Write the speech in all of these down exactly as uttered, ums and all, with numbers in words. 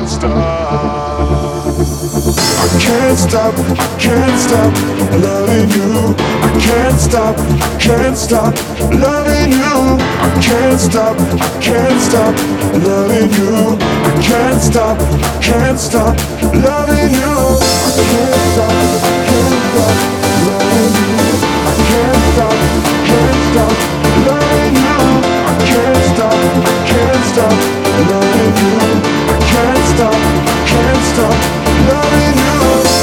can't stop, I can't stop loving you. I can't stop, can't stop loving you. I can't stop, I can't stop loving you. I can't stop, can't stop loving you. I can't stop, can't stop loving you. I can't stop, can't stop loving you. I can't stop, can't stop loving you. I can't stop, can't stop loving you.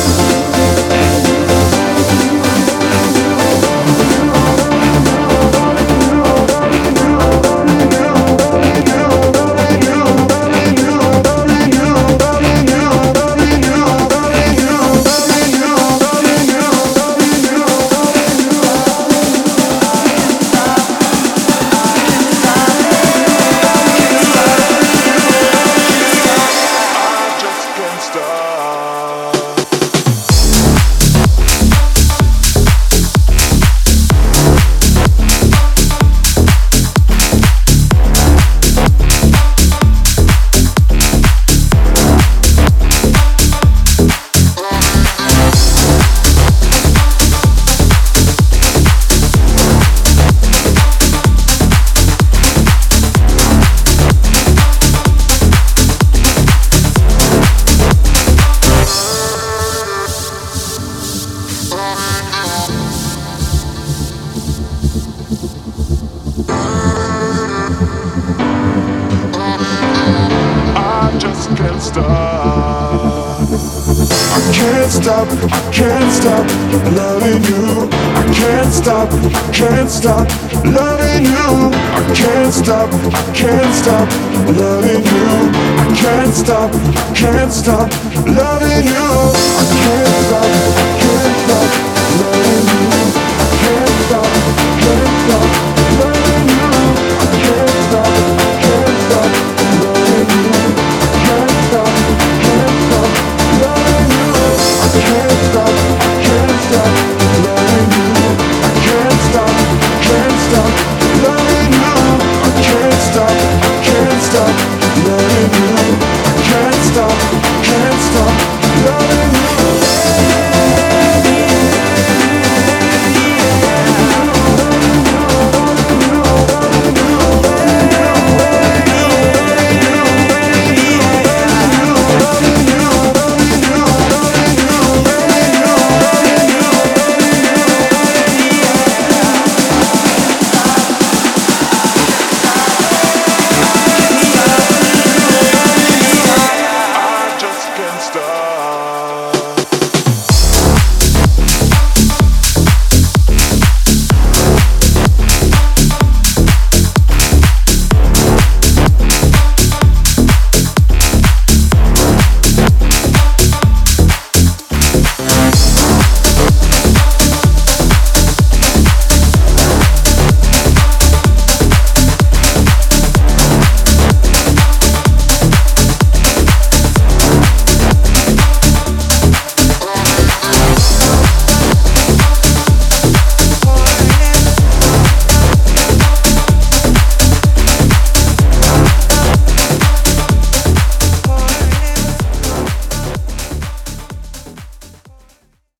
Can't stop loving you. I can't stop, can't stop loving you. I can't stop, can't stop loving you. I can't stop, can't stop loving you. I can't stop.